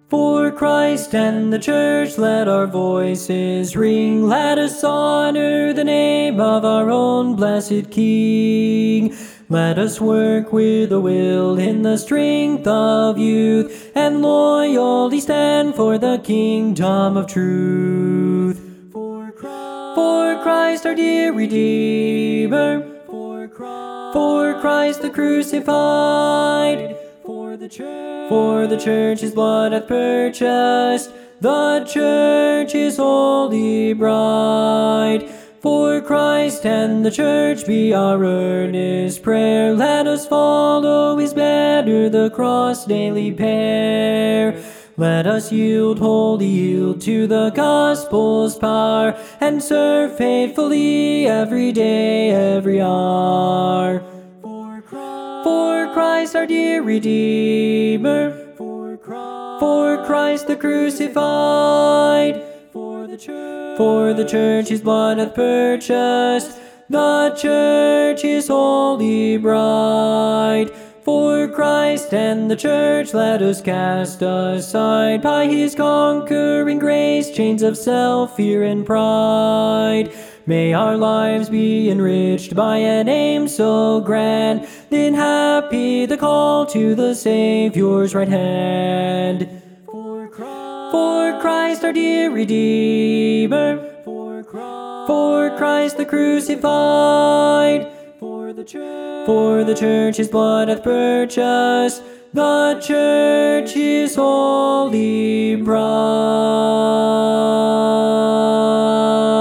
For Christ and the Church, let our voices ring. Let us honor the name of our own blessed King. Let us work with a will in the strength of youth, and loyally stand for the kingdom of truth. For Christ our dear Redeemer, for Christ the crucified, for the Church his blood hath purchased, the Church his holy bride. For Christ and the Church be our earnest prayer. Let us follow his banner, the cross daily bear. Let us wholly yield to the gospel's power, and serve faithfully every day, every hour. For Christ our dear Redeemer, for Christ the crucified, for the Church his blood hath purchased, the Church his holy bride. For Christ and the Church let us cast aside, by his conquering grace, chains of self, fear, and pride. May our lives be enriched by an aim so grand, then happy the call to the Saviour's right hand. For Christ our dear Redeemer, for Christ the crucified, for the Church his blood hath purchased, the Church his holy bride.